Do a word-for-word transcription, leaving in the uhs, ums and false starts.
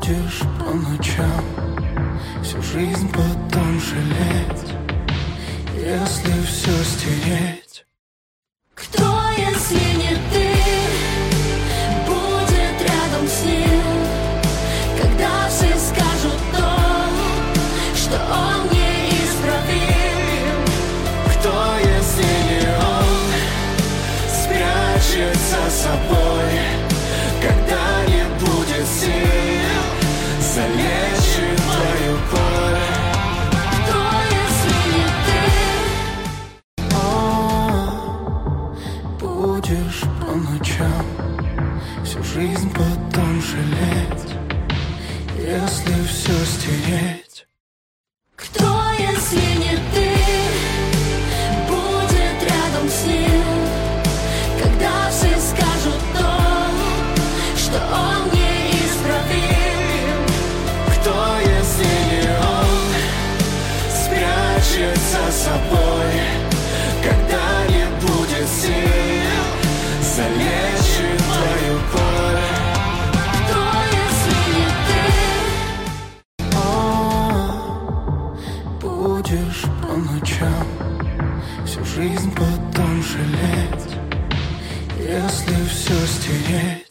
Будешь по ночам всю жизнь потом жалеть, если все стереть. Кто, если не ты, будет рядом с ним, когда все скажут то, что он неисправим? Кто, если не он, спрячет за собой, когда не будет сил, залечит твою боль? Кто, если не ты? О, будешь по ночам всю жизнь потом жалеть, если все стереть. Кто, если не ты, будет рядом с ним, когда все скажут то, что он неисправим? Кто, если не он, спрячет за собой, когда не будет сил, залечит твою боль? Кто, если не ты? О, будешь по ночам всю жизнь потом жалеть, если все стереть.